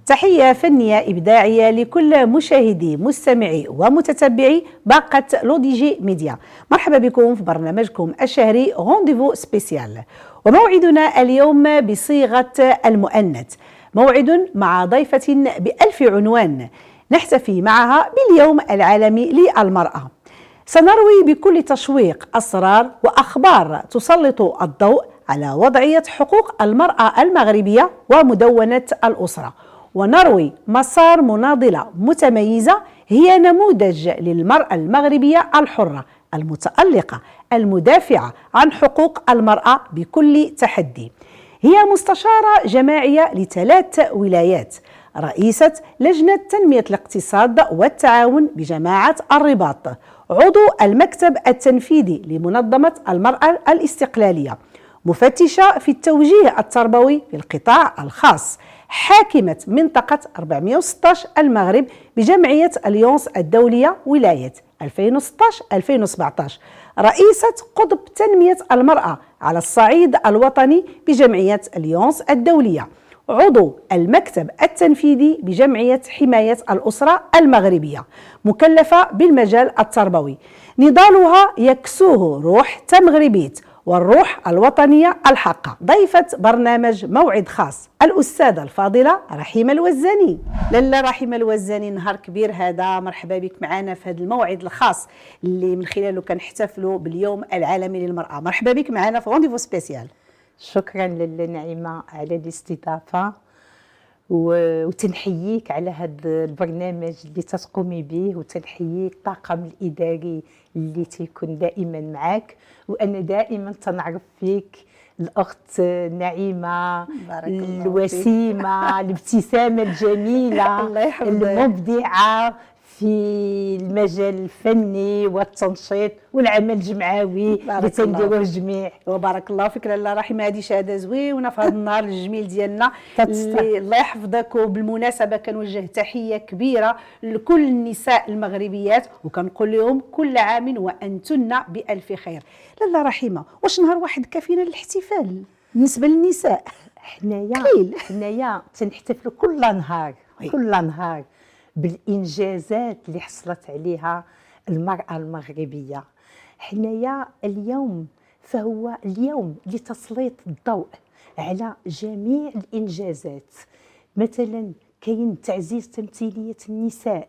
تحية فنية إبداعية لكل مشاهدي مستمعي ومتتبعي باقة لوديجي ميديا. مرحبا بكم في برنامجكم الشهري رونديفو سبيسيال، وموعدنا اليوم بصيغة المؤنث، موعد مع ضيفة بألف عنوان نحتفي معها باليوم العالمي للمرأة. سنروي بكل تشويق أسرار وأخبار تسلط الضوء على وضعية حقوق المرأة المغربية ومدونة الأسرة، ونروي مسار مناضلة متميزة هي نموذج للمرأة المغربية الحرة المتألقة المدافعة عن حقوق المرأة بكل تحدي. هي مستشارة جماعية ل3 ولايات، رئيسة لجنة تنمية الاقتصاد والتعاون بجماعة الرباط، عضو المكتب التنفيذي لمنظمة المرأة الاستقلالية، مفتشة في التوجيه التربوي في القطاع الخاص، حاكمة منطقة 416 المغرب بجمعية اليونس الدولية ولاية 2016-2017، رئيسة قطب تنمية المرأة على الصعيد الوطني بجمعية اليونس الدولية، عضو المكتب التنفيذي بجمعية حماية الأسرة المغربية، مكلفة بالمجال التربوي. نضالها يكسوه روح تمغربيت والروح الوطنية الحقة. ضيفة برنامج موعد خاص الأستاذة الفاضلة رحيمة الوزاني. لاله رحيمة الوزاني، نهار كبير هذا، مرحبا بك معنا في هذا الموعد الخاص اللي من خلاله كنحتفلوا باليوم العالمي للمرأة. مرحبا بك معنا في رونديفو سبيسيال. شكرا للنعيمة على الاستضافة، وتنحييك على هذا البرنامج اللي تقومي به، وتنحييك الطاقم الإداري اللي تيكون دائما معك. وأنا دائما تنعرف فيك الأخت نعيمة الوسيمة الابتسامة الجميلة المبدعة في المجال الفني والتنشيط والعمل الجمعوي اللي تنديروه الجميع. وبارك الله فيك لاله رحيمه، هذه شهاده زوينه في هذا النهار الجميل ديالنا اللي الله يحفظك. وبالمناسبه كنوجه تحيه كبيره لكل النساء المغربيات، وكنقول لهم كل عام وانتن بالف خير. لاله رحيمه، واش نهار واحد كافينا للاحتفال بالنسبه للنساء؟ حنايا تنحتفلوا كل نهار بالإنجازات اللي حصلت عليها المرأة المغربية. حنايا اليوم فهو اليوم لتسليط الضوء على جميع الإنجازات. مثلا كاين تعزيز تمثيلية النساء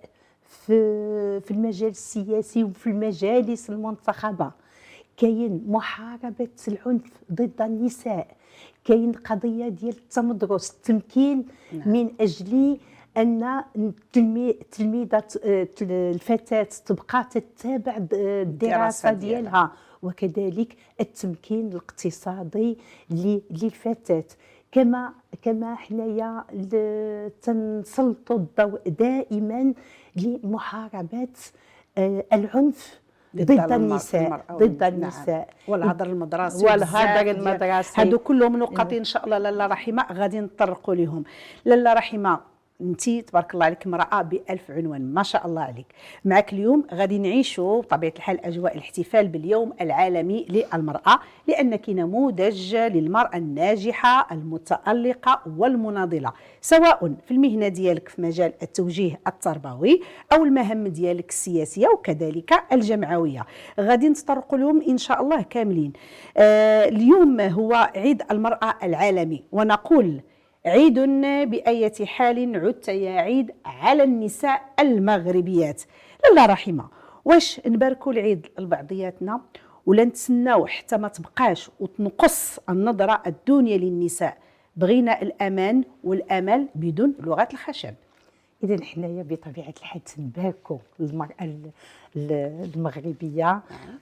في المجال السياسي وفي المجالس المنتخبة، كاين محاربة العنف ضد النساء، كاين قضية ديال التمدرس، التمكين من أجل أن التلميذة الفتاة تبقى تتابع الدراسة ديالها، وكذلك التمكين الاقتصادي للفتاة. كما حنايا تنسلطوا الضوء دائما لمحاربة العنف ضد النساء والهدر المدرسي هادو كلهم نقاط ان شاء الله لاله رحيمه غادي نطرقوا لهم. لاله رحيمه، انتي تبارك الله عليك امرأة بألف عنوان، ما شاء الله عليك. معك اليوم غادي نعيشوا بطبيعة الحال أجواء الاحتفال باليوم العالمي للمرأة، لأنك نموذج للمرأة الناجحة المتألقة والمناضلة، سواء في المهنة ديالك في مجال التوجيه التربوي أو المهام ديالك السياسية وكذلك الجمعوية. غادي نتطرقوا لهم إن شاء الله كاملين. اليوم هو عيد المرأة العالمي، ونقول عيد بأية حال عدت يا عيد على النساء المغربيات. لاله رحيمة، واش نباركوا العيد لبعضياتنا ولا نتسناو حتى ما تبقاش وتنقص النظرة الدنيا للنساء؟ بغينا الأمان والأمل بدون لغة الخشب. إذن حنايا بطبيعة الحال تنباركوا المرأة المغربية،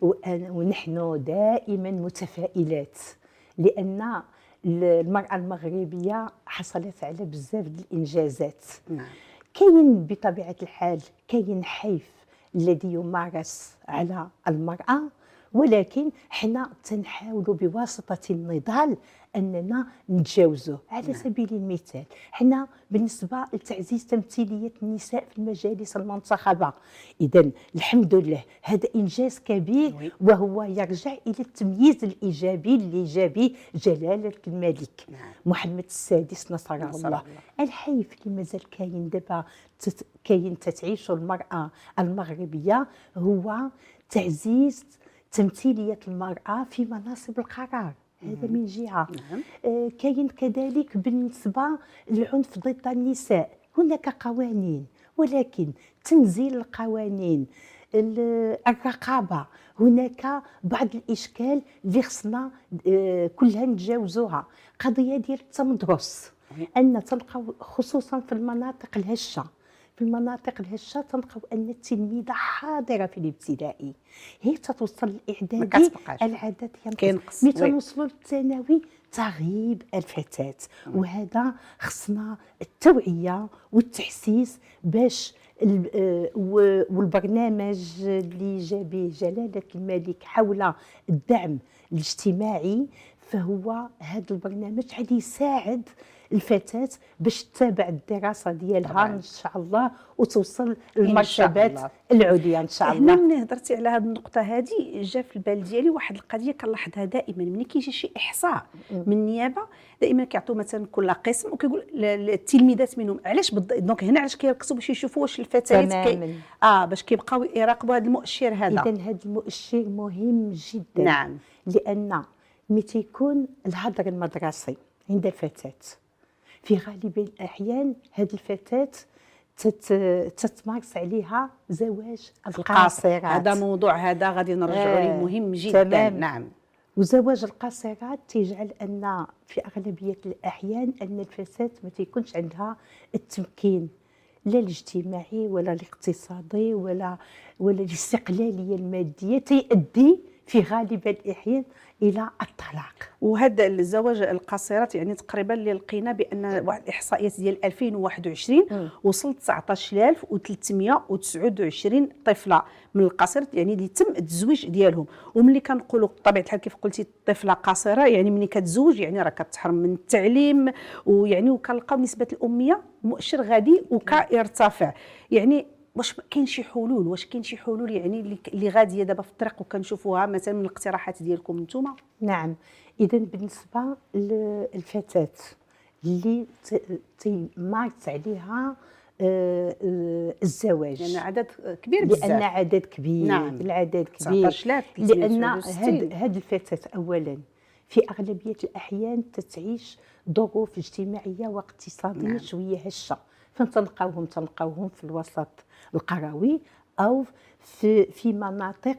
ونحن دائما متفائلات، لأن المرأة المغربية حصلت على بزاف ديال الإنجازات. كاين بطبيعة الحال كاين حيف الذي يمارس على المرأة، ولكن حنا تنحاولوا بواسطه النضال اننا نتجاوزوه. على سبيل المثال حنا بالنسبه لتعزيز تمثيليه النساء في المجالس المنتخبه، اذا الحمد لله هذا انجاز كبير وهو يرجع الى التمييز الايجابي اللي جابه جلاله الملك محمد السادس نصر الله. الحيف اللي مازال كاين دابا كاين تتعيش المراه المغربيه هو تعزيز تمثيليه المراه في مناصب القرار، هذا من جهه. كاين كذلك بالنسبه للعنف ضد النساء هناك قوانين، ولكن تنزيل القوانين الرقابه هناك بعض الاشكال اللي خصنا كلها نتجاوزوها. قضيه ديال التمدرس ان تلقاو خصوصا في المناطق الهشه، في المناطق الهشه تلقاو ان التلميذه حاضره في الابتدائي، هي تتوصل للاعدادي العدد ينقص، ملي توصلوا للثانوي تغيب الفتاه. وهذا خصنا التوعيه والتحسيس باش والبرنامج اللي جابه جلاله الملك حول الدعم الاجتماعي، فهو هذا البرنامج غادي يساعد الفتاه باش تتابع الدراسه ديالها طبعاً. ان شاء الله وتوصل للمرتبات العليا ان شاء الله. هنا ملي هضرتي على هذه النقطه هذه جا في البال ديالي واحد القضيه كنلاحظها دائما ملي كيجي شي احصاء من النيابه، دائما كيعطيو مثلا كل قسم وكيقول التلميذات منهم علاش دونك هنا علاش كيركزوا باش يشوفوا واش الفتيات باش كيبقاو يراقبوا هذا المؤشر هذا. اذا هذا المؤشر مهم جدا. نعم. لان ملي تيكون الهدر المدرسي عند الفتاه في غالب الأحيان هذه الفتاة تتمارس عليها زواج القاصرات. هذا موضوع هذا غادي نرجعوا ليه مهم جدا. تمام. نعم. وزواج القاصرات تيجعل أن في أغلبية الأحيان أن الفتاة ما تيكونش عندها التمكين لا الاجتماعي ولا الاقتصادي ولا الاستقلالية المادية، تيؤدي في غالب الأحيان الى الطلاق. وهذا الزواج القاصرات يعني تقريبا اللي لقينا بان واحد الاحصائيات ديال 2021 وصلت 19329 طفله من القاصرات يعني اللي تم التزويج ديالهم. وملي كنقولوا بطبيعه الحال كيف قلتي طفله قاصره يعني ملي كتزوج يعني راه كتحرم من التعليم، ويعني وكنلقاو نسبه الاميه مؤشر غادي وكيرتفع. يعني واش كاين شي حلول؟ واش كاين شي حلول يعني اللي غاديه دابا في الطريق وكنشوفوها مثلا من الاقتراحات ديالكم نتوما؟ نعم. اذا بالنسبه للفتاه اللي تيمارس عليها الزواج يعني عدد كبير بزاف، لان عدد كبير. نعم. العدد كبير 19000 لان هذه الفتاه اولا في اغلبيه الاحيان تتعيش ظروف اجتماعيه واقتصاديه نعم. شويه هشه، فنتلقاوهم في الوسط القروي او في مناطق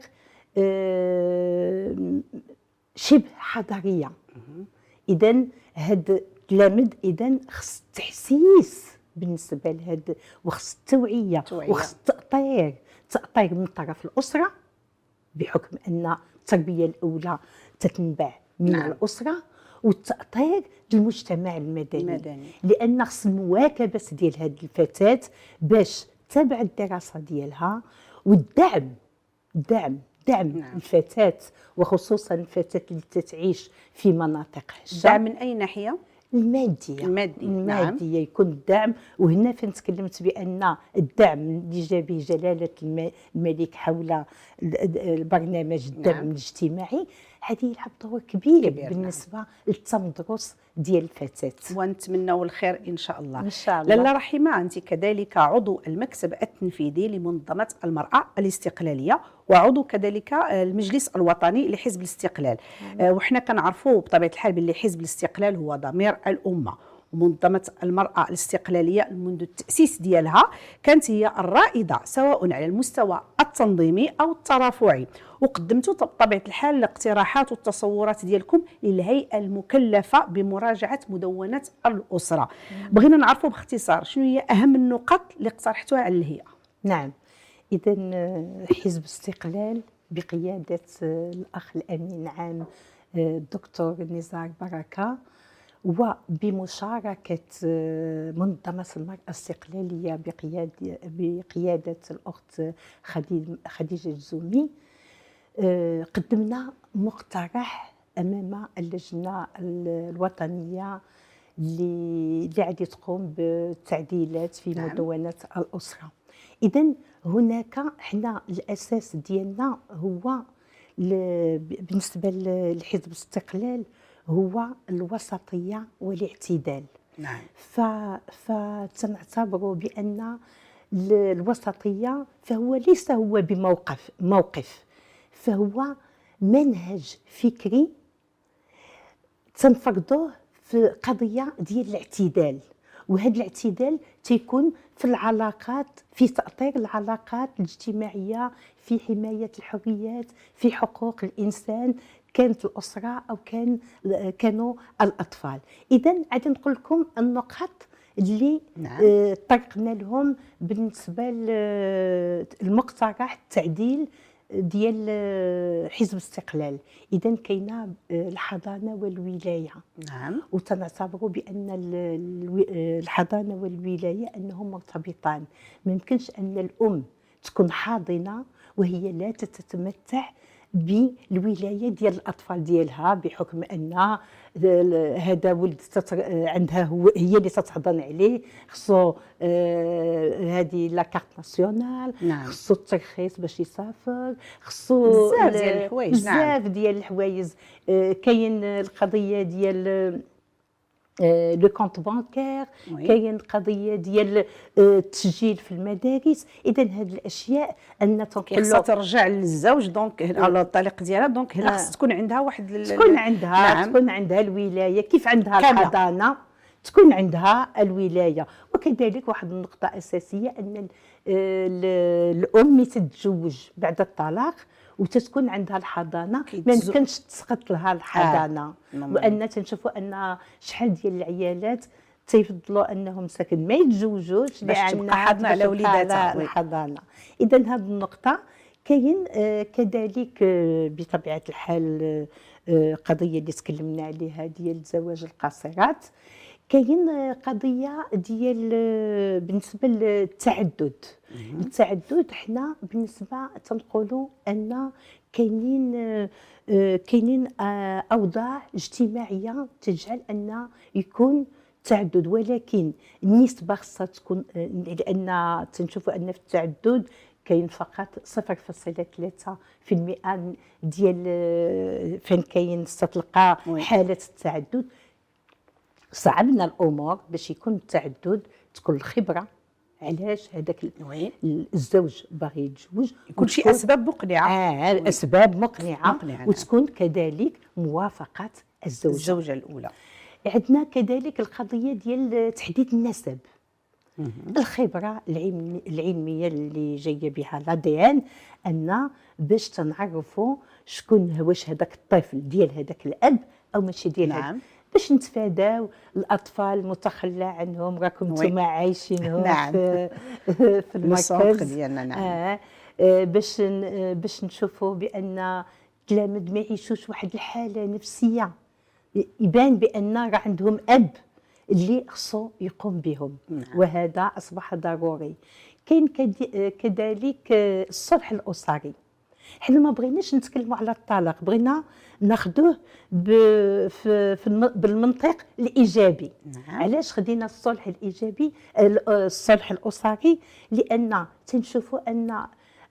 شبه حضريه. اذا هاد التلاميذ اذا خص التحسيس بالنسبه لهاد، وخص التوعيه وخص التأطير من طرف الاسره، بحكم ان التربيه الاولى تتنبع من نعم. الاسره، والتأطير للمجتمع المدني. لان خص المواكبه ديال هذه الفتاه باش تتابع الدراسه ديالها، والدعم دعم نعم. الفتاه وخصوصا الفتاه اللي تتعيش في مناطق هشه. دعم من اي ناحيه؟ الماديه نعم. يكون الدعم. وهنا فين تكلمت بان الدعم اللي جابه جلاله الملك حول البرنامج الدعم نعم. الاجتماعي هذه يلعب دور كبير بالنسبه نعم. للتمدرس ديال الفتاه، ونتمنوا الخير ان شاء الله. ان شاء الله. لاله رحيمه، انت كذلك عضو المكتب التنفيذي لمنظمه المراه الاستقلاليه، وعضو كذلك المجلس الوطني لحزب الاستقلال. وحنا كنعرفوا بطبيعه الحال باللي حزب الاستقلال هو ضمير الامه، ومنظمه المراه الاستقلاليه منذ التاسيس ديالها كانت هي الرائده سواء على المستوى التنظيمي او الترافعي، وقدمتوا بطبيعه الحال الاقتراحات والتصورات ديالكم للهيئه المكلفه بمراجعه مدونه الاسره. بغينا نعرفوا باختصار شنو هي اهم النقط اللي اقترحتوها على الهيئه. نعم. اذا حزب الاستقلال بقياده الاخ الامين العام الدكتور نزار بركه، وبمشاركه منظمه المراه الاستقلاليه بقياده الاخت خديجه الزومي، قدمنا مقترح امام اللجنه الوطنيه اللي غادي تقوم بالتعديلات في مدونه الاسره. اذا هناك حنا الاساس ديالنا هو بالنسبه لحزب الاستقلال هو الوسطيه والاعتدال. نعم. فتنعتبر بان الوسطيه فهو ليس هو موقف، فهو منهج فكري تنفرضوه في قضيه ديال الاعتدال، وهذا الاعتدال تيكون في العلاقات، في تأطير العلاقات الاجتماعيه، في حمايه الحريات، في حقوق الانسان، كانت الاسره او كانوا الاطفال. اذا غادي نقول لكم النقط اللي طرقنا لهم بالنسبه للمقترح التعديل ديال حزب الاستقلال. اذا كاينه الحضانه والولايه. نعم. وتنعتبروا بان الحضانه والولايه انهم مرتبطان. ما يمكنش ان الام تكون حاضنه وهي لا تتمتع بالولايه ديال الاطفال ديالها، بحكم ان هذا ولد عندها هي اللي تتحضن عليه، خصو هذه لا كارت ناسيونال، خصو الترخيص باش يسافر، خصو بزاف ديال الحوايج. بزاف ديال الحوايج. كاين القضيه ديال لو كونت بانكير، كاين قضيه ديال التسجيل في المدارس. اذا هذه الاشياء ان تنقل خصها ترجع للزوج، دونك على الطريق ديالها، دونك هنا خص تكون عندها واحد تكون عندها الولايه كيف عندها الحضانه، تكون عندها الولايه. وكذلك واحد النقطه اساسيه ان الام تتزوج بعد الطلاق وتتكون عندها الحضانه، ما يمكنش تسقط لها الحضانه. وان تنشوفوا ان شحال ديال العيالات تيفضلوا انهم ساكن ما يتزوجوش باش تبقى حاضنه على وليداتها الحضانه. اذا هذه النقطه كاين. كذلك بطبيعه الحال قضيه اللي تكلمنا عليها ديال زواج القاصرات. كاين قضيه ديال بالنسبه للتعدد. التعدد حنا بالنسبه تنقولوا ان كاينين اوضاع اجتماعيه تجعل ان يكون تعدد، ولكن النسبه خصها تكون، لان تنشوفوا ان في التعدد كاين فقط 0.3% ديال فين كاين تلقى حاله التعدد. صعبنا الامور باش يكون التعدد، تكون الخبره علاش هذاك الزوج باغي يتزوج، يكون شي اسباب مقنعه. اسباب مقنعه وتكون كذلك موافقه الزوجه الاولى. عندنا كذلك القضيه ديال تحديد النسب. الخبره العلميه اللي جايه بها لاديان ان باش تنعرفوا شكون واش هذاك الطفل ديال هذاك الاب او ماشي ديال نعم. باش نتفاداو الاطفال المتخلى عنهم، راكم نتوما عايشينهم في المركز ديالنا. نعم. باش نشوفوا بان التلاميذ ما يعيشوش واحد الحاله نفسيه، يبان بان راه عندهم اب اللي خصو يقوم بهم. وهذا اصبح ضروري. كاين كذلك الصلح الاسري. حنا ما بغيناش نتكلموا على الطلاق، بغينا ناخذوه بالمنطق الايجابي. علاش خدينا الصلح الايجابي الصلح الاسري؟ لان تنشوفوا ان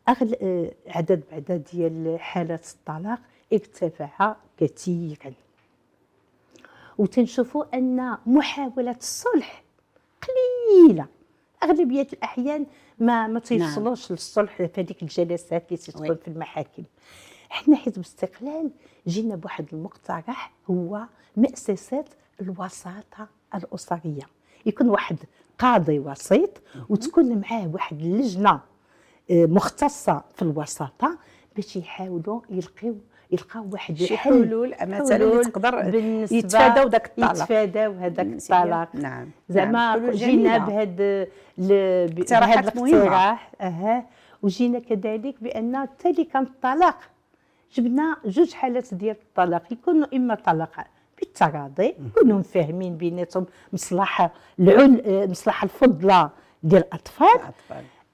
عدد ديال حالات الطلاق ارتفع كثيرا، وتنشوفوا ان محاولات الصلح قليله. اغلبيه الاحيان ما تيوصلوش للصلح في هذيك الجلسات اللي تتكون في المحاكم. حنا حزب الاستقلال جينا بواحد المقترح هو مؤسسات الوساطه الاسريه. يكون واحد قاضي وسيط وتكون معاه واحد اللجنه مختصه في الوساطه باش يحاولوا يلقاو واحد شي حلول مثلا اللي تقدر يتفاداو داك الطلاق، يتفاداو هذاك الطلاق. نعم. زعما جينا بهذا الاقتراح. وجينا كذلك بان حتى كان الطلاق جبنا جوج حالات ديال الطلاق، يكونوا اما طلاق بالتراضي، يكونوا فاهمين بيناتهم مصلحه الفضلى ديال الاطفال، او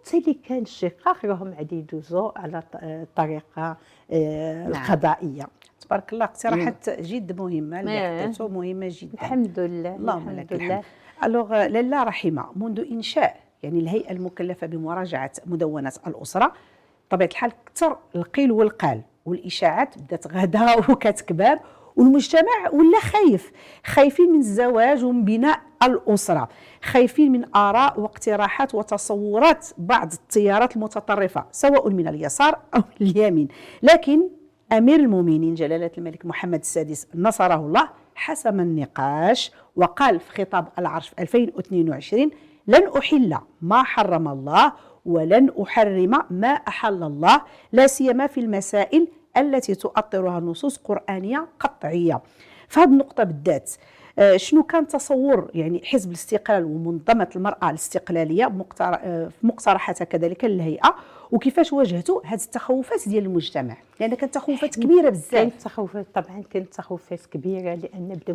تالي كان الشقاق راهم عادي يدوزوا على الطريقه القضائيه. تبارك الله، اقتراحات جد مهمه اللي حطيتو، مهمه جدا. الحمد لله، اللهم لك الحمد. الوغ لاله رحمه، منذ انشاء يعني الهيئه المكلفه بمراجعه مدونات الاسره، بطبيعه الحال كثر القيل والقال والاشاعات بدات غدا وكتكبر، والمجتمع ولا خايفين من الزواج ومن بناء الأسرة، خايفين من آراء واقتراحات وتصورات بعض التيارات المتطرفة سواء من اليسار أو اليمين. لكن أمير المؤمنين جلالة الملك محمد السادس نصره الله حسم النقاش وقال في خطاب العرش في 2022: لن أحل ما حرم الله ولن أحرم ما أحل الله، لا سيما في المسائل التي تؤطرها نصوص قرآنية قطعية. فهذه النقطة بالذات شنو كان تصور يعني حزب الاستقلال ومنظمة المرأة الاستقلالية في مقترحاتها كذلك للهيئة، وكيفاش واجهتوا هذه التخوفات ديال المجتمع؟ لأن كانت تخوفات كبيرة بزاف. كانت تخوفات، طبعا كانت تخوفات كبيرة، لأن بداو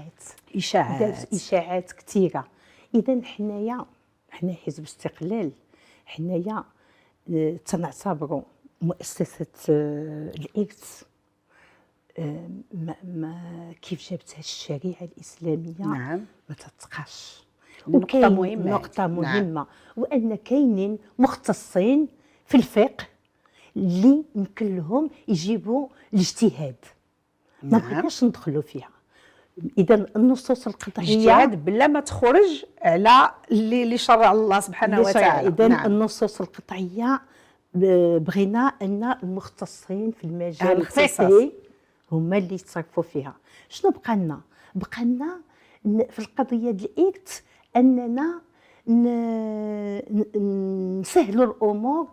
إشاعات كثيرة. إذا حنا حزب الاستقلال، حنايا تنعتبروا مؤسسة الإكس ما كيف جابتها الشريعة الإسلامية. نعم. ما تتقاش. نقطة مهمة. نقطة مهمة. نعم. وأن كاينين مختصين في الفقه اللي يمكن لهم يجيبوا الاجتهاد. ما بغيناش ندخلوا فيها. إذا النصوص القطعية اجتهاد بلا ما تخرج على اللي شرع الله سبحانه وتعالى. إذا نعم. النصوص القطعية بغينا أن المختصين في المجال الفقهي هما اللي يتصرفوا فيها. شنو بقى لنا في القضية ديال الإكت أننا نسهلوا الأمور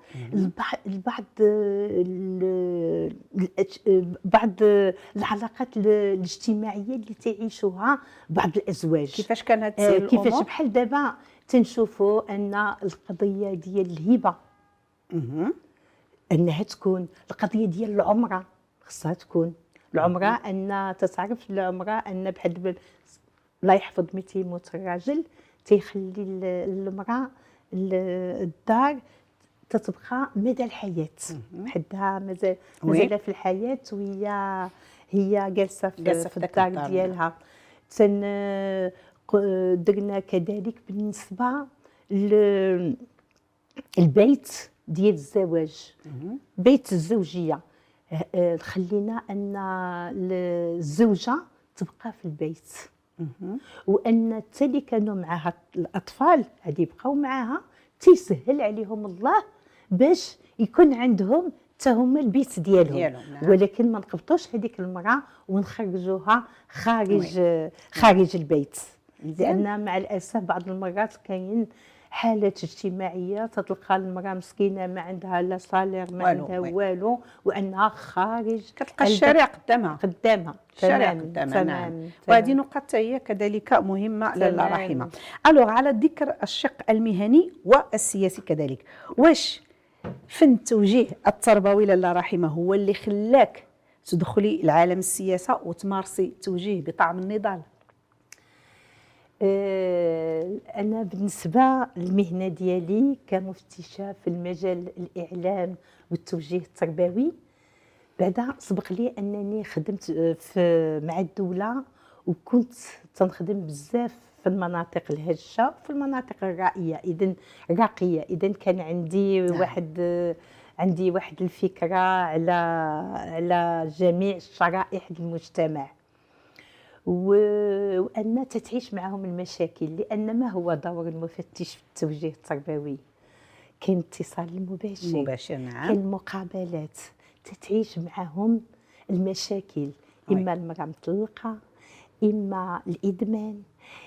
بعض العلاقات الاجتماعية اللي تعيشوها بعض الأزواج. كيفاش كانت الأمور؟ كيفاش بحال دابا تنشوفوا أن القضية ديال الهبة أنها تكون، القضية ديال العمرة خصها تكون العمرة، أن تتعرف العمرة أن بحال لا يحفظ متى يموت الراجل تيخلي المرأة الدار تتبقى مدى الحياة، حدها مازال في الحياة وهي جالسة في الدار ديالها. درنا كذلك بالنسبة للبيت ديال الزواج، بيت الزوجية، خلينا أن الزوجة تبقى في البيت، وأن حتى اللي كانوا معها الأطفال غادي يبقاو معها، تيسهل عليهم الله باش يكون عندهم حتى هما البيت ديالهم. نعم. ولكن ما نقبطوش هذيك المرأة ونخرجوها خارج البيت، لأن مع الأسف بعض المرات كاين حالات اجتماعيه تتلقى المراه مسكينه ما عندها لا صالير ما عندها والو، وانها خارج كتلقى الشارع قدامها الشارع قدامها. نعم. وهذه نقطه هي كذلك مهمه لاله رحمه. الوغ على ذكر الشق المهني والسياسي كذلك، واش فن التوجيه التربوي لاله رحمه هو اللي خلاك تدخلي لعالم السياسه وتمارسي توجيه بطعم النضال؟ أنا بالنسبة للمهنة ديالي كمفتشة في المجال الإعلام والتوجيه التربوي، بعدا سبق لي أنني خدمت مع الدولة، وكنت تنخدم بزاف في المناطق الهشة وفي المناطق الراقية. إذن كان عندي واحد الفكرة على جميع شرائح المجتمع، وأن تتعيش معهم المشاكل. لأن ما هو دور المفتش في التوجيه التربوي؟ كاين الاتصال المباشر. نعم. كاين المقابلات، تتعيش معهم المشاكل، إما المرأة مطلقة، إما الإدمان،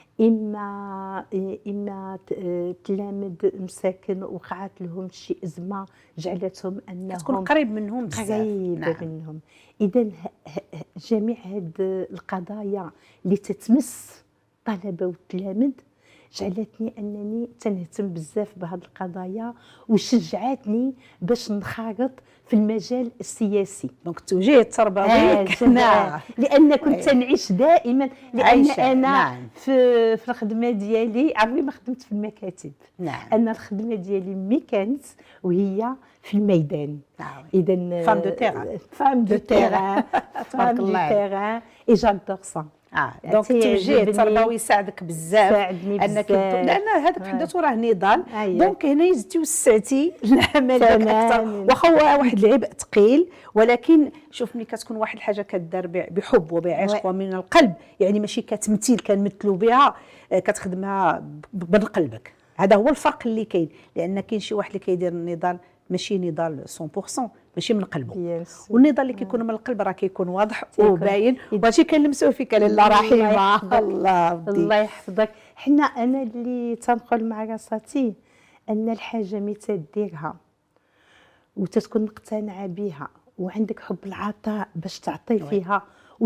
إما تلامذ مساكن وقعت لهم شي أزمة جعلتهم أنهم تكون قريب منهم بزاف. نعم. منهم. إذن جميع هاد القضايا اللي تتمس الطلبة والتلامذ جعلتني انني تنهتم بزاف بهذه القضايا وشجعتني باش نخرط في المجال السياسي. دونك التوجيه التربوي نعم، لان كنت تنعيش دائما، لان عايشة. انا نعم. في الخدمه ديالي عمري ما خدمت في المكاتب. نعم. انا الخدمه ديالي مي كانت وهي في الميدان. نعم. اذا فام دو تيران. فام دو تيران فام دو تيران اي جادور سا. دونك التوجيه التربوي يساعدك بزاف انك لان هذا بحد ذاته راه نضال. دونك هنا زدتي وسعتي العمل اكثر، واخا هو واحد العبء ثقيل، ولكن شوف ملي كتكون واحد الحاجه كدار بحب وبعشق ومن القلب، يعني ماشي كتمثيل كنمثلوا بها، كتخدمها من قلبك. هذا هو الفرق اللي كاين، لان كاين شي واحد اللي كيدير النضال ماشي نضال 100%، ماشي من قلبه. والنضال اللي كيكون من القلب راه كيكون واضح وباين، وهادشي كنلمسوه فيك لاله رحيمه. الله يحفظك. انا اللي تنقول مع راساتي ان الحاجه ملي تديرها وتتكون مقتنعه بها وعندك حب العطاء باش تعطي فيها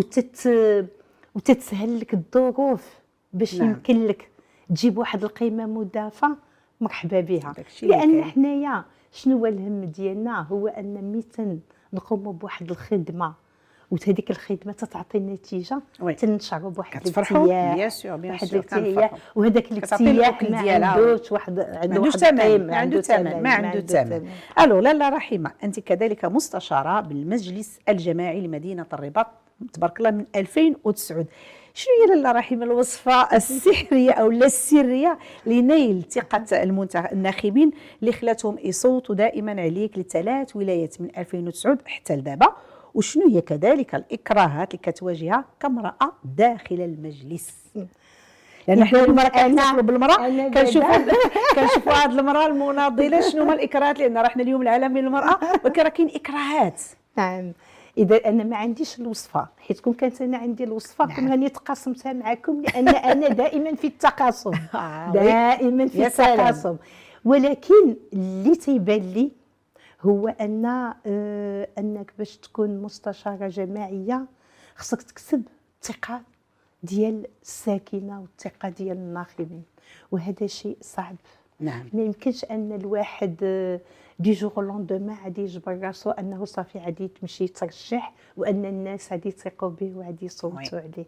وتتسهل لك الظروف باش يمكن لك تجيب واحد القيمه مضافه، مرحبا بها. لان حنايا شنو هو الهم ديالنا؟ هو ان ملي نقوموا بواحد الخدمه وهذيك الخدمه تعطي النتيجه، تنشعروا بواحد الارتياح، بيان سور واحد الارتياح، وهذاك الارتياح ما عندوش عنده ثمن، ما عنده ثمن. الو لاله رحيمه، انت كذلك مستشاره بالمجلس الجماعي لمدينه الرباط تبارك الله من 2009. شنو هي لاله رحيمه الوصفه السحريه او السريه لنيل ثقه الناخبين اللي خلاتهم يصوتوا دائما عليك لثلاث ولايات من 2009 حتى لدابا؟ وشنو هي كذلك الاكراهات اللي كتواجهها كامراه داخل المجلس؟ لان حنا اليوم راه كنحتفلوا بالمراه، كنشوفوا هذه المراه المناضله. شنو هما الاكراهات؟ لان راه حنا اليوم العالمي للمراه، ولكن راه كاين اكراهات. نعم. اذا انا ما عنديش الوصفه، حيت كون كانت انا عندي الوصفه كون راني تقاسمتها معكم، لان انا دائما في التقاسم. دائما في التقاسم. ولكن اللي تيبان لي هو انك باش تكون مستشاره جماعيه خصك تكسب الثقه ديال الساكنه والثقه ديال الناخبين، وهذا شيء صعب. نعم. ما يمكنش ان الواحد دي جور لوندومان غادي يجبر راسو انه صافي غادي تمشي ترشح وان الناس غادي يثقوا به وغادي يصوتوا عليه.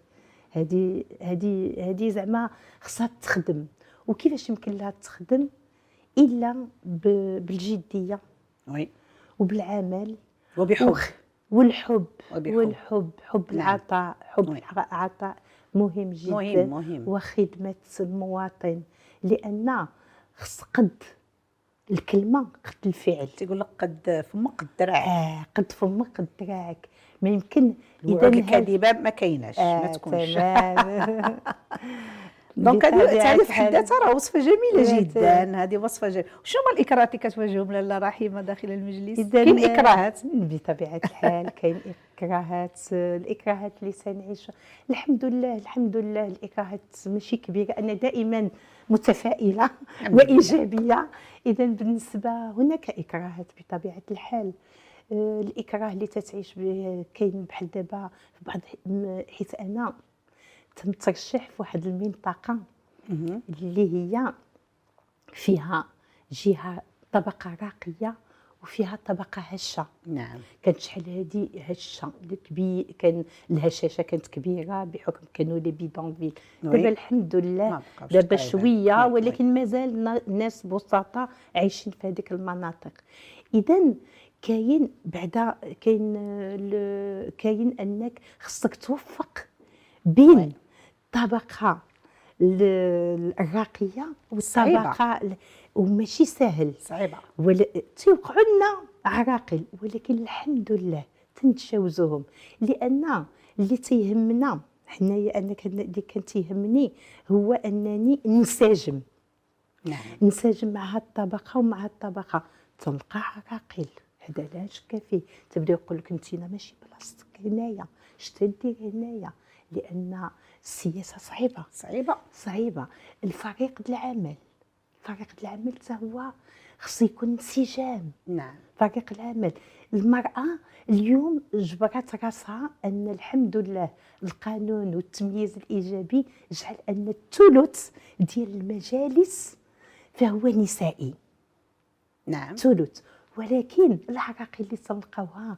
هذه زعما خصها تخدم. وكيفاش يمكن لها تخدم الا بالجديه وبالعمل وبحب والحب حب العطاء. حب العطاء مهم جدا، مهم. وخدمه المواطن، لان خص قد الكلمه قد الفعل. تيقول لك قد فمك قد دراعك. قد فمك قد دراعك. ما يمكن اذا الكذبه ما كايناش، ما تكونش. دونك هذه في حد ذاتها راه وصفه جميله جدا. هذه وصفه جميله. شنو هما الاكراهات اللي كتواجههم لاله رحيمه داخل المجلس؟ كاين اكراهات بطبيعه الحال. كاين اكراهات. الاكراهات اللي سنعيشها الحمد لله الاكراهات ماشي كبيره. انا دائما متفائله وايجابيه. اذا بالنسبه هناك اكراهات بطبيعه الحال. الاكراه اللي تتعيش به كاين بحال دابا في بعض، حيت انا تنترشح في واحد المنطقه اللي هي فيها جهه طبقه راقيه وفيها طبقه هشه. نعم. كانت شحال هذه هشه كبير، كان الهشاشه كانت كبيره بحكم كانوا لي بيدونفيل. دابا الحمد لله دابا شويه، ولكن مازال الناس بسطاء عايشين في هذيك المناطق. اذا كاين بعدا كاين انك خصك توفق بين الطبقه الراقيه والطبقه، وماشي سهل، صعيبه. تيوقعوا لنا عراقل، ولكن الحمد لله تنتجاوزوهم. لان اللي تيهمنا حنايا، انا اللي كان تيهمني هو انني ننسجم. نعم. ننسجم مع هاد الطبقه ومع الطبقه. تلقى عراقل هذا لا شك فيه تبدا يقول لك انت ماشي بلاصتك هنايا، اش تدير هنايا؟ لان السياسه صعيبه. الفريق العمل حتى هو خص يكون انسجام. نعم. فريق العمل المراه اليوم جبرت راسها ان الحمد لله القانون والتمييز الايجابي جعل ان الثلث ديال المجالس فهو نسائي. نعم. ثلث. ولكن العراقيل اللي تلقاوها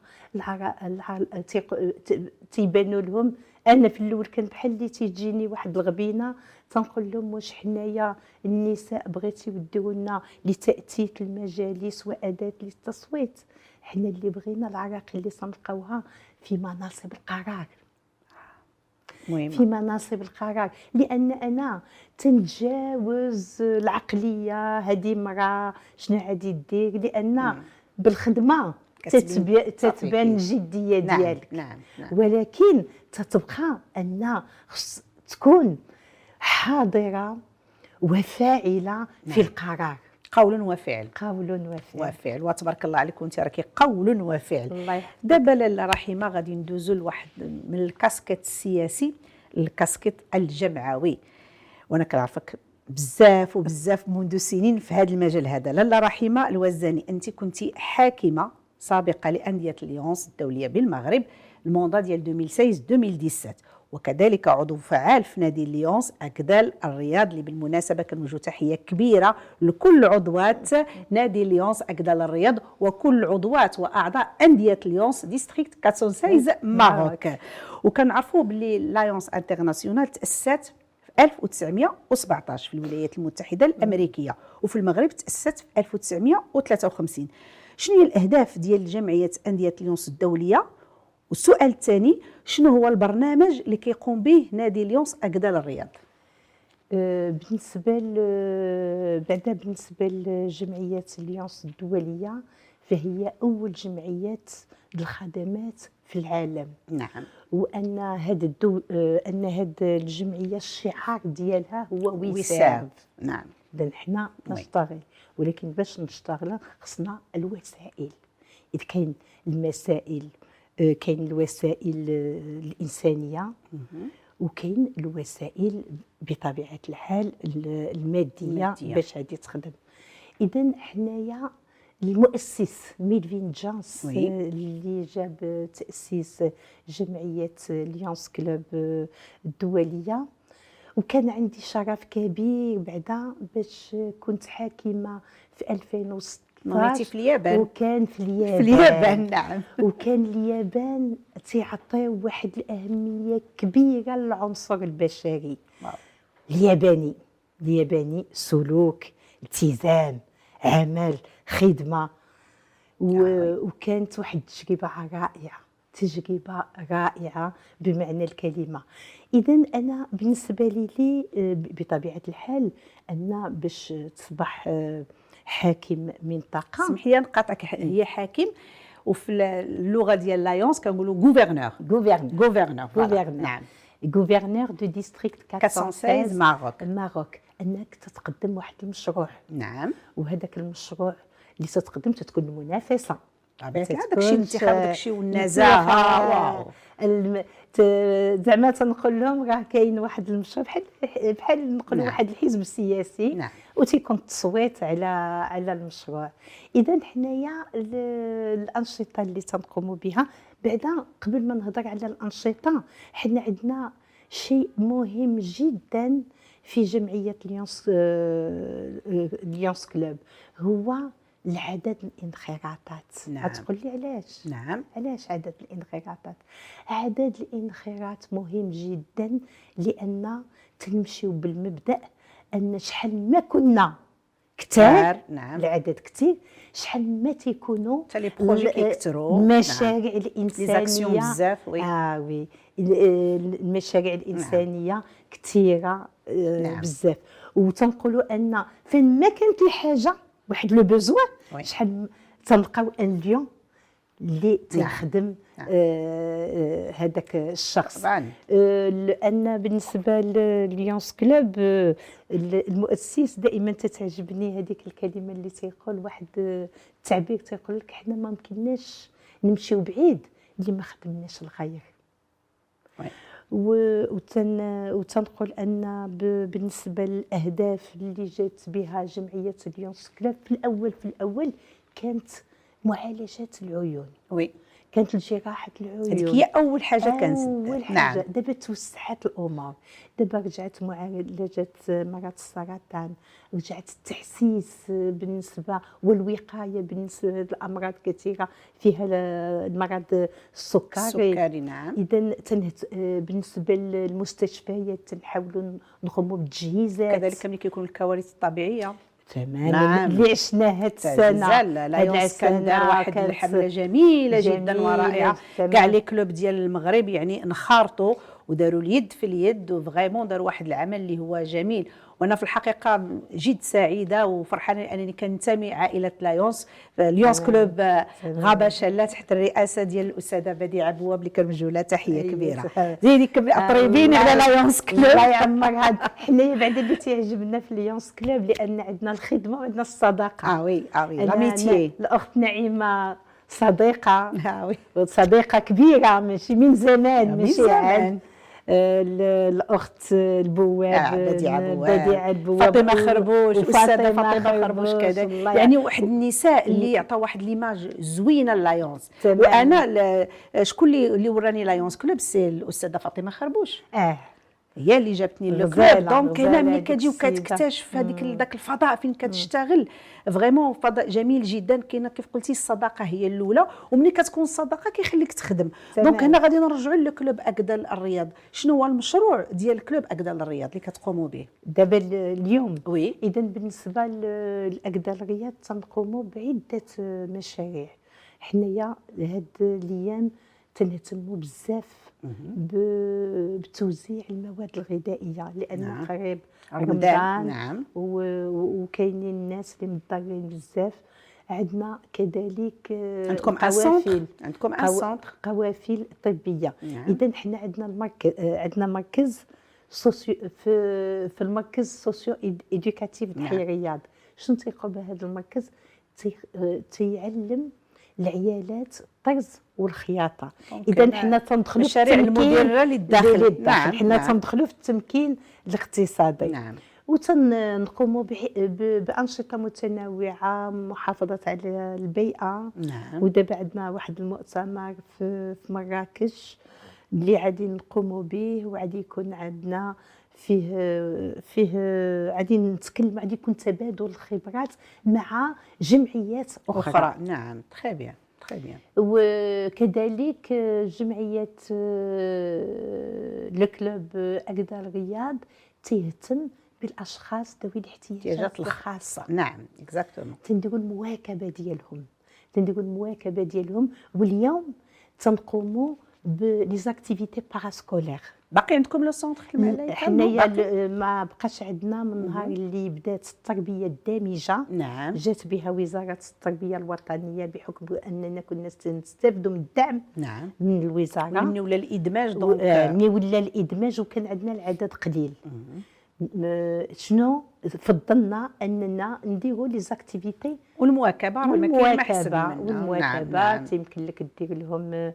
تيبانوا لهم. انا في الاول كان بحال اللي تيجيني واحد الغبينه تنقول لهم واش حنايا النساء بغيتي يديو لنا لتاتية المجالس واداه للتصويت؟ حنا اللي بغينا العراقيل اللي تنلقاوها في مناصب القرار. مهمة. في مناصب القرار، لان انا تنتجاوز العقليه هذه مراه شنو غادي دير، لان بالخدمه تتبان الجديه ديالك. نعم. ولكن تتبقى ان خص تكون حاضره وفاعله في القرار. قول وفعل. وتبارك الله عليك، وانت راكي قول وفعل. الله يحفظك. دابا لاله رحيمه غادي ندوزو لواحد من الكاسكيت السياسي للكاسكيت الجمعوي، وانا كنعرفك بزاف منذ سنين في هذا المجال هذا. لاله رحيمه الوزاني، انت كنتي حاكمه سابقه لانديه ليونس الدوليه بالمغرب الموندا ديال 2016-2017، وكذلك عضو فعال في نادي ليونس أكدال الرياض، اللي بالمناسبة كنوجه تحية كبيرة لكل عضوات نادي ليونس أكدال الرياض وكل عضوات وأعضاء أندية ليونس ديستريكت 416 ماروك. وكنعرفوا باللي لايونس انترناسيونال تأسست في 1917 في الولايات المتحدة الأمريكية، وفي المغرب تأسست في 1953. شنو هي الأهداف ديال جمعية أندية ليونس الدولية؟ والسؤال الثاني، شنو هو البرنامج اللي كيقوم به نادي ليونس أكدال الرياض؟ بالنسبه لجمعيه ليونس الدوليه، فهي اول جمعيه للخدمات في العالم. نعم. وان هذا الجمعيه الشعار ديالها هو وسام. نعم. اذا حنا نشتغل، ولكن باش نشتغل خصنا الوسائل. اذا كاين المسائل، كاين الوسائل الإنسانية وكاين الوسائل بطبيعة الحال المادية باش هذه تخدم. إذن حنايا المؤسس ميلفين جانس اللي جاب تأسيس جمعية ليونس كلوب الدولية، وكان عندي شرف كبير بعدا باش كنت حاكمة في 2016. نميتي في اليابان. وكان في اليابان نعم. وكان اليابان تيعطيو واحد الأهمية كبيرة للعنصر البشري. الياباني سلوك، التزام، عمل، خدمة. وكانت واحد تجربة رائعة بمعنى الكلمة. إذن أنا بالنسبة لي بطبيعة الحال أن باش تصبح حاكم منطقه، سمحي لي نقاطعك، هي حاكم وفي اللغه ديال لايونس كنقولوا غوفرنور. نعم. غوفرنور دو ديستريكت 416 ماروك. انك تتقدم واحد المشروع. نعم. وهذاك المشروع اللي تتقدم تكون منافسه. داكشي الانتخاب، داكشي والنزاهه. زعما تنقول لهم راه كاين واحد المشروع بحال نقولوا واحد الحزب السياسي. نعم. وتيكون التصويت على المشروع. اذا حنايا الانشطه اللي تنقوموا بها، بعدا قبل ما نهضر على الانشطه، حنا عندنا شيء مهم جدا في جمعيه ليونس كلوب، هو العدد الانخراطات. نعم. تقول لي علاش؟ نعم. علاش عدد الانخراطات؟ عدد الانخراط مهم جدا، لان تنمشيو بالمبدا ان شحال ما كنا كثار، نعم. العدد كثير، شحال ما تيكونوا لي بروجي كيكثروا، المشاريع الانسانيه بزاف. المشاريع الانسانيه كثيره نعم. بزاف. وتنقولوا ان فين ما كانت الحاجه واحد لو بوزوان، شحال تنلقاو ان ليون اللي تيخدم هذاك الشخص. لان بالنسبه لليونس كلوب المؤسس دائما تتعجبني هذيك الكلمه اللي تيقول واحد التعبير، تيقول لك حنا ما يمكنناش نمشيو بعيد اللي ما خدمناش الغير. وتنقول ان بالنسبه للاهداف اللي جات بها جمعيه ليونس كلوب، في الاول كانت معالجه العيون. وي كانت جراحه العيون هذيك هي اول حاجه اول حاجه. نعم. دابا توسعت الامور، دابا رجعت معالجه مرض السرطان، رجعت التحسيس بالنسبه والوقايه بالنسبه لامراض كثيره فيها المرض السكري. نعم. اذا بالنسبه للمستشفيات تنحاولوا نقوموا بالتجهيزات، كذلك ملي كيكون الكوارث الطبيعيه تماما. نعم. اللي عشناه هاد السنه لايونس كان دار واحد الحمله جميله جدا ورائعه. كاع لي كلوب ديال المغرب يعني انخرطوا وداروا اليد في اليد، وفريمون داروا واحد العمل اللي هو جميل. وانا في الحقيقه جد سعيده وفرحانه انني كننتمي عائله ليونس كلوب غابه شاله تحت الرئاسه ديال الاستاذه بديعه بواب اللي كنوجهوا لها تحيه كبيره. زيدي طريبيني على ليونس كلوب. الله يعمر هاد حنايا بعدا اللي تيعجبنا في ليونس كلوب لان عندنا الخدمه وعندنا الصداقه. وي لاميتي. الاخت نعيمه صديقه، وي صديقه كبيره ماشي من زمان، ماشي عاد. الاخت البواب بديعه البواب، فاطمه خربوش، الاستاذه فاطمه خربوش كذا، يعني واحد النساء اللي يعطوا واحد ليماج زوينه لايونس. وانا شكون اللي وراني لايونس كلوب سي الاستاذه فاطمه خربوش. هي اللي جابتني للكلوب. دونك هنا ملي كتجي وكتكتشف هذيك ذاك الفضاء فين كتشتغل فريمون فضاء جميل جدا. كاينه كيف قلتي الصداقه هي الاولى، وملي كتكون الصداقه كيخليك تخدم. دونك هنا غادي نرجعوا لكلوب اكدال الرياض. شنو هو المشروع ديال كلوب اكدال الرياض اللي كتقوموا به دابا اليوم؟ وي اذا بالنسبه لاكدال الرياض تنقوموا بعده مشاريع. حنايا هاد الايام تنهتموا بزاف بتوزيع المواد الغذائيه لان قريب رمضان. نعم. وكاينين الناس اللي مضطرين بزاف. عندنا كذلك عندكم قوافل طبيه. نعم. اذا حنا عندنا مركز في المركز السوسيو ايدوكاتيف تحيا رياض. شنو تيقوم بهذا المركز؟ تيعلم العيالات الطرز والخياطه. اذا حنا تندخلوا في المشاريع المديره للداخل. نعم. حنا تندخلوا في التمكين الاقتصادي. نعم. وتنقوموا بانشطه متنوعه، محافظه على البيئه. نعم. ودابا عندنا واحد المؤتمر في مراكش اللي غادي نقوموا به، وغادي يكون عندنا فيه غادي نتكلم، غادي يكون تبادل الخبرات مع جمعيات اخرى. نعم. تري بيان. وكذلك جمعيه الكلوب اكدال الرياض تهتم بالاشخاص ذوي الاحتياجات الخاصه. نعم اكزاكتومون. تنديروا المواكبه ديالهم. واليوم تنقوموا بليزاكتيفيتي باراسكولير. باقي عندكم لو سونتر المعلية؟ حنايا ما بقاش عندنا من نهار اللي بدات التربيه الدامجه. نعم. جات بها وزاره التربيه الوطنيه بحكم اننا كنا نستافدوا من الدعم. نعم. من الوزاره. من ولا الادماج دونك ملي ولا الادماج وكان عندنا العدد قليل. شنو فضلنا اننا نديروا لي زاكتيفيتي والمواكبه. نعم. تيمكن لك دير لهم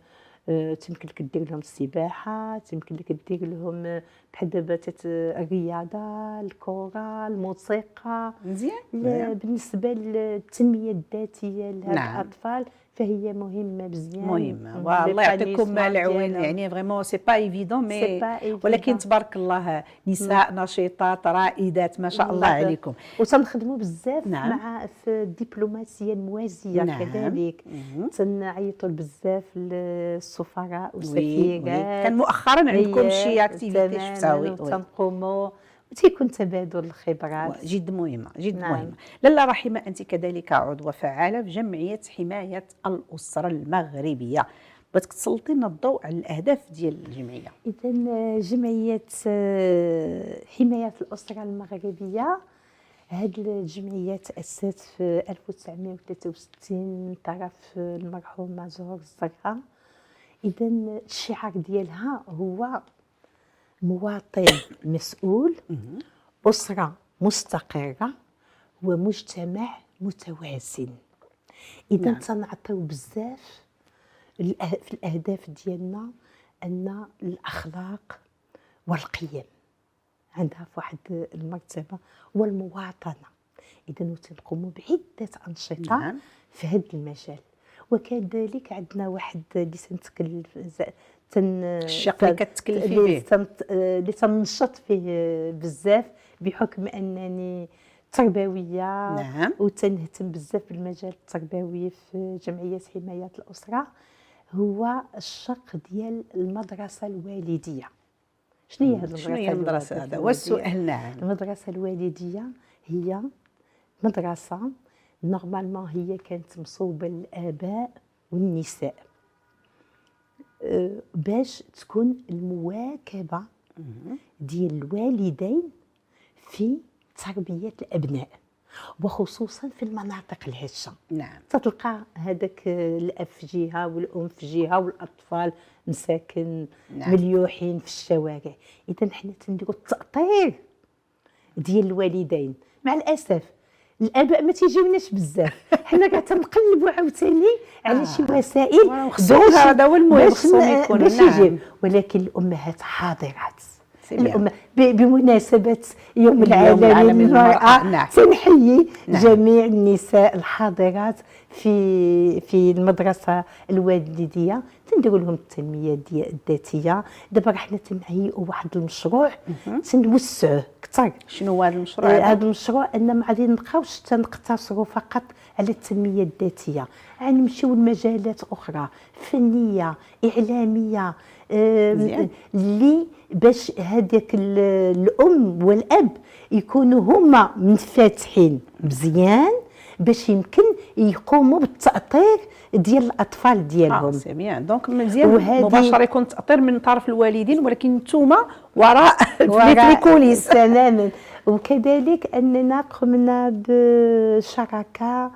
السباحه، تيمكن لك دير لهم بحال دابا الرياضه، الكره، الموسيقى. مزيان. بالنسبه للتنميه الذاتيه لهاد الاطفال فهي مهمه بزاف. مهمه والله يعطيكم العون. يعني فريمون سي با ايفيدون مي ولكن تبارك الله نساء نشيطات رائدات ما شاء الله عليكم. وتنخدموا بزاف مع في الدبلوماسيه الموازيه. كذلك تنعيطوا بزاف للسفراء والسفيرات. كان مؤخرا عندكم شي اكتيفيتي شفتاوي تنقوموا وتيكون تبادل الخبرات. جد مهمه مهمه. لاله رحيمه انت كذلك عضوه فعاله في جمعيه حمايه الاسره المغربيه. بغيتك تسلطي لنا الضوء على الاهداف ديال الجمعيه. اذا جمعيه حمايه الاسره المغربيه هذه الجمعيه تاسست في 1963 من طرف المرحومه زهور الزرقاء. اذا الشعار ديالها هو مواطن مسؤول، أسرة مستقرة، ومجتمع متوازن. إذا تنعطيو بزاف في الأهداف ديالنا أن الأخلاق والقيم عندها في واحد المرتبة والمواطنة. إذا تنقوموا بعدة أنشطة في هذا المجال. وكذلك عندنا واحد اللي تنتكلم الشق اللي كتكلفي فيه اللي تنشط فيه بزاف بحكم انني تربويه. نعم. وتنهتم بزاف بالمجال التربوي في جمعيه حمايه الاسره، هو الشق ديال المدرسه الوالديه. شنو هي المدرسه هذا؟ والسؤال نعم. المدرسه الوالديه هي مدرسه نورمالمون هي كانت مصوبه للاباء والنساء باش تكون المواكبه ديال الوالدين في تربيه الابناء، وخصوصا في المناطق الهشه. نعم. تتلقى هذاك الاب في جهه والام في جهه والاطفال مساكن نعم. مليوحين في الشوارع. اذا حنا تنديروا التاطير ديال الوالدين. مع الاسف الاباء ما تيجيوناش بزاف، حنا كاع تنقلبوا عاوتاني على شي وسائل هذا هو المهم خصهم يكونوا. نعم. ولكن الامهات حاضرات. الأمة بمناسبة يوم العالمي للمرأة نعم. تنحيي جميع النساء الحاضرات في المدرسة الوالدية، تنديروا لهم التنمية الذاتية. دابا حنا تنهيئوا واحد المشروع تنوسعوه أكثر. شنو هو هذا المشروع؟ هذا المشروع أن ما غادي نبقاوش تنقتصروا فقط على التنمية الذاتية، غنمشيو لمجالات أخرى فنية إعلامية اللي باش هذاك الام والاب يكونوا هما منفتحين مزيان باش يمكن يقوموا بالتاطير ديال الاطفال ديالهم. سي بيان. دونك مزيان مباشره يكون التاطير من طرف الوالدين، ولكن نتوما وراء في الكوليس تماما. وكذلك اننا قمنا بشراكه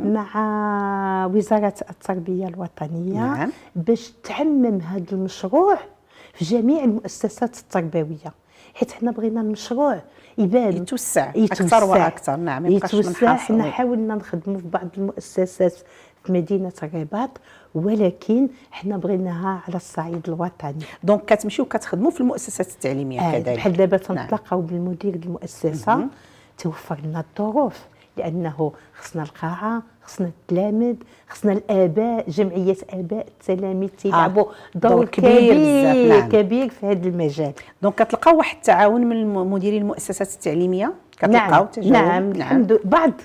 مع وزاره التربيه الوطنيه. نعم. باش تعمم هذا المشروع في جميع المؤسسات التربويه، حيت حنا بغينا المشروع يبان يتوسع اكثر واكثر. نعم. يتوسع. حنا حاولنا نخدموا في بعض المؤسسات في مدينه الرباط، ولكن حنا بغيناها على الصعيد الوطني. دونك كتمشيو كتخدموا في المؤسسات التعليميه كذلك. بحال دابا تنطلقوا بالمدير المؤسسه توفر لنا الظروف، لانه خصنا القاعه، خصنا التلاميذ، خصنا الاباء، جمعيه اباء التلاميذ تيلعبوا دور كبير نعم. كبير في هذا المجال. دونك كتلقاو واحد التعاون من مديرين المؤسسات التعليميه، كتلقاو تجاوب. نعم. الحمد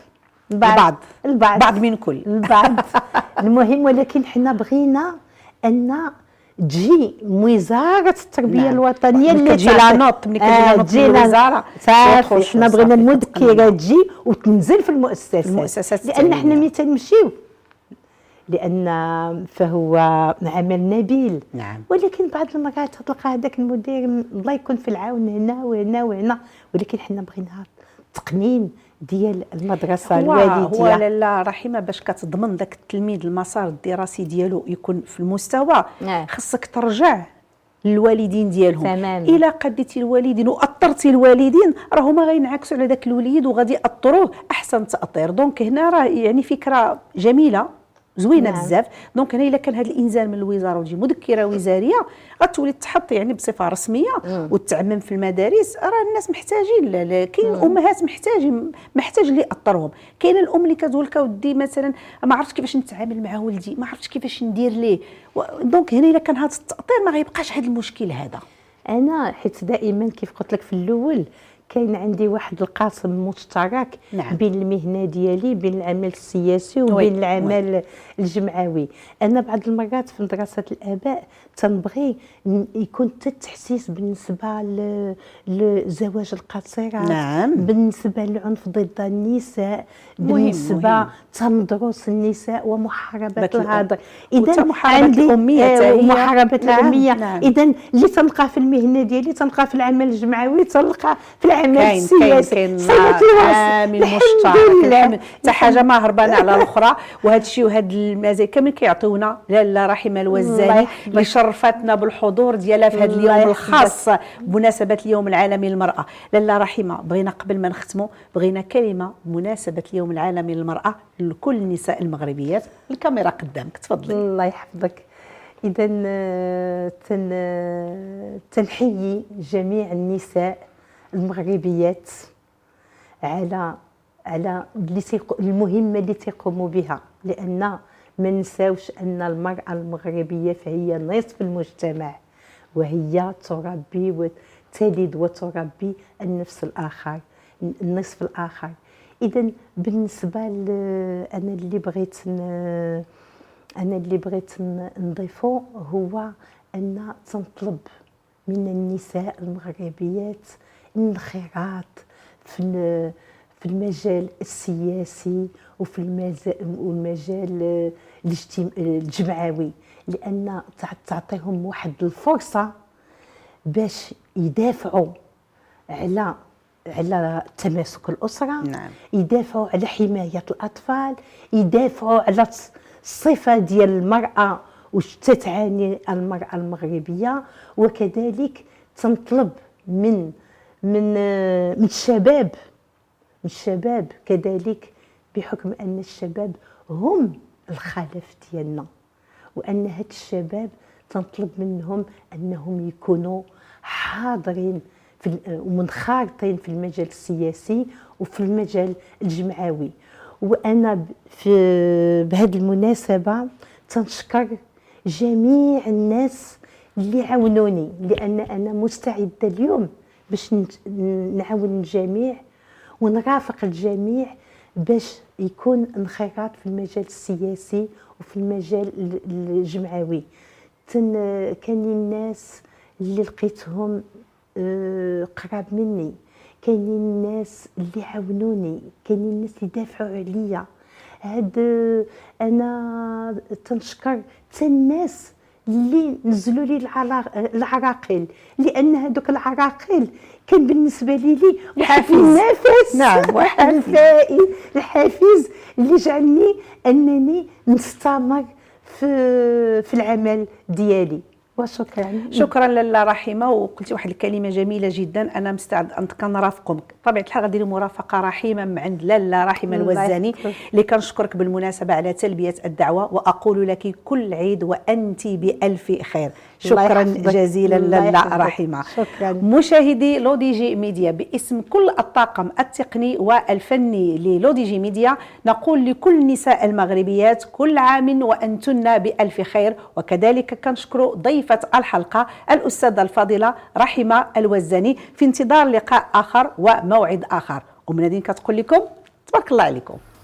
بعض من كل البعض المهم. ولكن حنا بغينا ان تجي وزاره التربيه نعم. الوطنيه اللي تجي لا نوط ملي كتجي الوزاره صافي. حنا بغينا المذكره تجي وتنزل في المؤسسات لان حنا ملي تنمشيو، لان فهو عمل نبيل. نعم. ولكن بعض المرات تلقى هذاك المدير الله يكون في العون هنا وهنا وهنا، ولكن حنا بغيناها تقنين ديال المدرسه الوالديه. هو لاله رحيمه باش كتضمن ذاك التلميذ المسار الدراسي ديالو يكون في المستوى. خصك ترجع للوالدين ديالهم. تمام. الا قديتي الوالدين واثرتي الوالدين راه هما غينعكسوا على ذاك الوليد وغادي ياثروه احسن تاثير. دونك هنا راه يعني فكره جميله زوينه. نعم. بزاف. دونك هنا الا كان هذا الانزال من الوزاره وتجي مذكره وزاريه غتولي تحط يعني بصفه رسميه وتعمم في المدارس. راه الناس محتاجين، كاين امهات محتاج اللي ياثرهم. كاينه الام اللي كتقول لك اودي مثلا ما عرفتش كيفاش نتعامل مع ولدي، ما عرفتش كيفاش ندير ليه. دونك هنا الا كان هذا التاطير ما غيبقاش هذا المشكل هذا. انا حيت دائما كيف قلت لك في الاول كاين عندي واحد القاسم مشترك. نعم. بين المهنه ديالي، بين العمل السياسي وبين العمل الجمعوي. انا بعض المرات في مدرسه الاباء تنبغي يكون التحسيس بالنسبه لزواج القصيرات. نعم. بالنسبه للعنف ضد النساء، بالنسبه تندرس النساء ومحاربه الهدر. اذا محاربه الاميه ومحاربه الاميه. نعم. اذا اللي تنلقى في المهنه ديالي تنلقى في العمل الجمعوي، تنلقى في العمل السياسي. كاين عامل مشترك. حتى حاجه ما هربانه على الاخرى. وهذا الشيء وهذا المزايا كامل كيعطيونا لاله رحيمه الوزاني اللي شرفتنا بالحضور ديالها في هذا اليوم الخاص بمناسبه اليوم العالمي للمراه. لاله رحيمه بغينا قبل ما نختموا بغينا كلمه بمناسبه اليوم العالمي للمراه لكل النساء المغربيات. الكاميرا قدامك تفضلي. الله يحفظك. إذا تنحيي جميع النساء المغربيات على المهمة اللي تيقوموا بها، لأن ما نساوش أن المرأة المغربية فهي نصف المجتمع، وهي تربي وتلد وتربي النفس الآخر، النصف الآخر. إذا بالنسبة أنا اللي بغيت نضيفه هو أن تنطلب من النساء المغربيات الانخراط في المجال السياسي وفي المجال الجمعوي، لأن تعطيهم واحد الفرصة باش يدافعوا على تماسك الأسرة. نعم. يدافعوا على حماية الأطفال، يدافعوا على الصفة ديال المرأة واش تتعاني المرأة المغربية، وكذلك تنطلب من الشباب كذلك، بحكم أن الشباب هم الخلف ديالنا، وأن هاد الشباب تنطلب منهم أنهم يكونوا حاضرين ومنخرطين في المجال السياسي وفي المجال الجمعوي. وأنا بهذه المناسبة تنشكر جميع الناس اللي عاونوني، لأن أنا مستعدة اليوم باش نعاون الجميع ونرافق الجميع باش يكون انخراط في المجال السياسي وفي المجال الجمعوي. كاينين الناس اللي لقيتهم قراب مني، كاينين الناس اللي عاونوني، كاينين الناس اللي دافعوا عليا. انا تنشكر حتى الناس اللي نزلوا لي العراقيل، لان هذوك العراقيل كان بالنسبه لي واحد النفس. نعم. واحد الحافز اللي جعلني انني نستمر في العمل ديالي. وشكرا. شكرا لاله رحيمه، وقلتي واحد الكلمه جميله جدا، انا مستعد ان كنرافقكم بطبيعه الحال، غندير مرافقه رحيمه من عند لاله رحيمه الوزاني اللي كنشكرك بالمناسبه على تلبيه الدعوه، واقول لك كل عيد وانت بالف خير. شكرا جزيلا لاله رحيمه. شكرا. مشاهدي لوديجي ميديا، باسم كل الطاقم التقني والفني للوديجي ميديا نقول لكل النساء المغربيات كل عام وانتن بالف خير، وكذلك كنشكر ضيفة الحلقة الأستاذة الفاضلة رحيمة الوزاني، في انتظار لقاء آخر وموعد آخر. ومن هذه كتقول لكم تبارك الله عليكم.